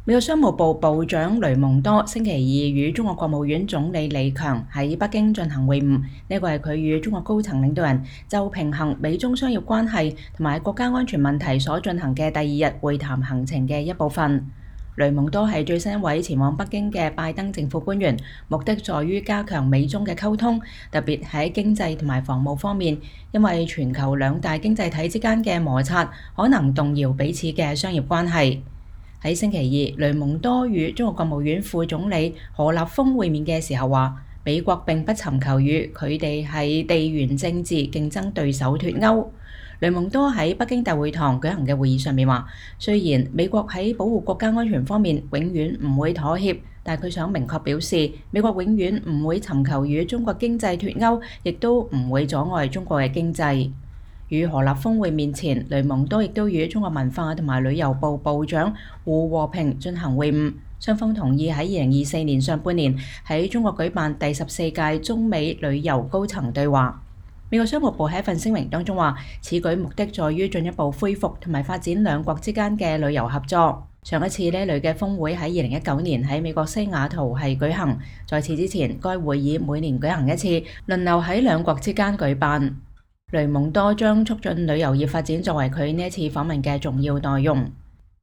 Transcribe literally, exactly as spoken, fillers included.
美國商務部部長雷蒙多星期二與中國國務院總理李強喺北京進行會晤，呢個係佢與中國高層領導人就平衡美中商業關係同埋國家安全問題所進行嘅第二日會談行程嘅一部分。雷蒙多係最新一位前往北京嘅拜登政府官員，目的在於加強美中嘅溝通，特別喺經濟同埋防務方面，因為全球兩大經濟體之間嘅摩擦可能動搖彼此嘅商業關係。喺星期二，雷蒙多與中國國務院副總理何立峰會面嘅時候話，美國並不尋求與佢哋係地緣政治競爭對手脫鈎。雷蒙多喺北京大會堂舉行嘅會議上面話，雖然美國喺保護國家安全方面永遠唔會妥協，但佢想明確表示，美國永遠唔會尋求與中國經濟脫鈎，亦都唔會阻礙中國嘅經濟。與何立峰會面前，雷蒙多亦都與中國文化同埋旅遊部部長胡和平進行會晤，雙方同意喺二零二四年上半年喺中國舉辦第十四屆中美旅遊高層對話。美國商務部喺一份聲明當中話，此舉目的在於進一步恢復同埋發展兩國之間嘅旅遊合作。上一次呢類嘅峰會喺二零一九年喺美國西雅圖係舉行，在此之前，該會議每年舉行一次，輪流喺兩國之間舉辦。雷蒙多將促進旅遊業發展作為佢呢一次訪問嘅重要內容。